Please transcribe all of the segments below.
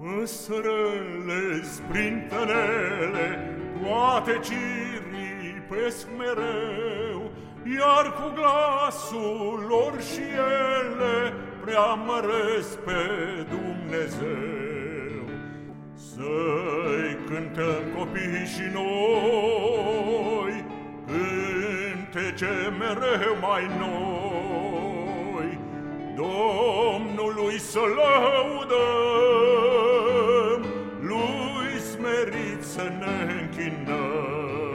Păsărele sprintenele toate ciripesc mereu, iar cu glasul lor și ele preamăresc pe Dumnezeu. Să-i cântăm copiii și noi cântece mereu mai noi, Domnului să lăudăm, lui smerit să ne închinăm.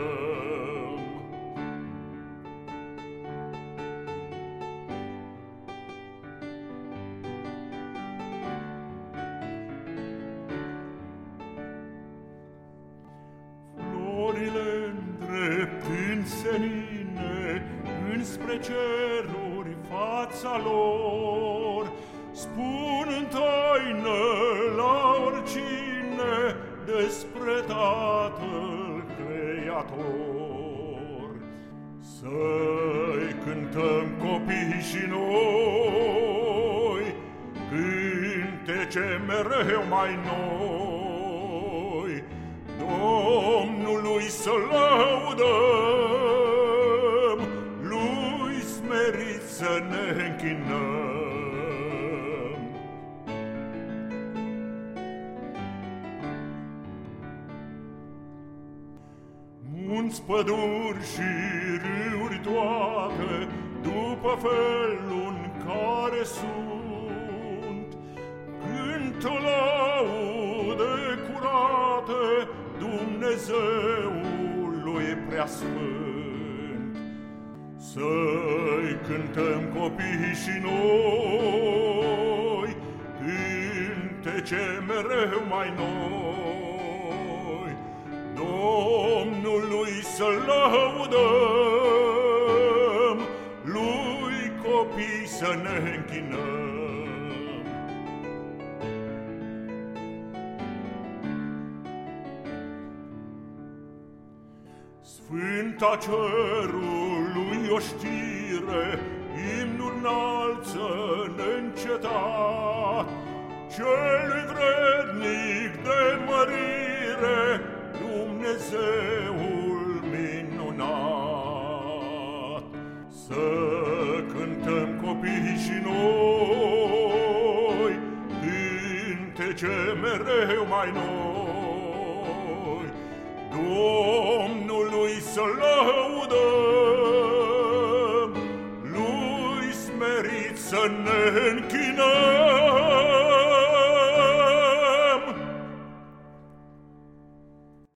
Florile îndreptând senine înspre ceruri fața lor, spun în taină la oricine despre Tatăl Creator. Să-i cântăm copiii și noi cântece mereu mai noi, Domnului să lăudăm, lui smerit să ne închinăm. Munți, păduri și râuri toate, după felul în care sunt, cântă laude curate Dumnezeului preasfânt. Să-i cântăm copiii și noi cântece mereu mai noi, Domnului să lăudăm, lui copii să ne închinăm. Sfânta cerului oștire imnuri înalță neîncetat, celui vrednic de mărire, Dumnezeul minunat. Să cântăm copiii și noi cântece mereu mai noi, Domnului să lăudăm, lui smerit să ne închinăm.